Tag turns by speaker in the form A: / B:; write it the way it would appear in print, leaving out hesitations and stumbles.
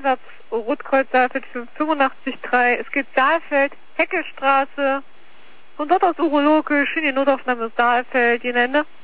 A: Anwärts Rotkreuz Saalfeld 85,3. Es geht Saalfeld, Heckelstraße. Von dort aus Urologisch in die Notaufnahme Saalfeld, die Ende.